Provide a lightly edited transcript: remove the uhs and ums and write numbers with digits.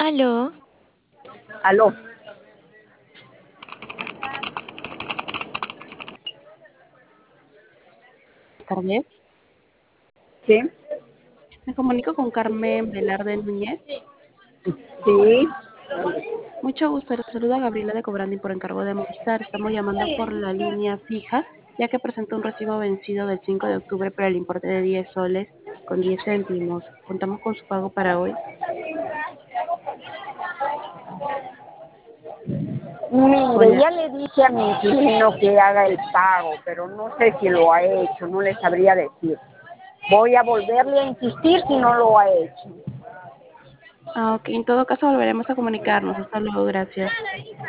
Aló, Aló, Tardes. ¿sí? Me comunico con Carmen Velarde Núñez. Sí. Mucho gusto, les saluda Gabriela de Cobrandi por encargo de Movistar. Estamos llamando por la línea fija, ya que presentó un recibo vencido del 5 de octubre por el importe de 10 soles con 10 céntimos. Contamos con su pago para hoy. Mire, Hola. ya le dije a mi inquilino que haga el pago, pero no sé si lo ha hecho, no le sabría decir. Voy a volverle a insistir si no lo ha hecho. Ok, en todo caso volveremos a comunicarnos. Hasta luego, gracias.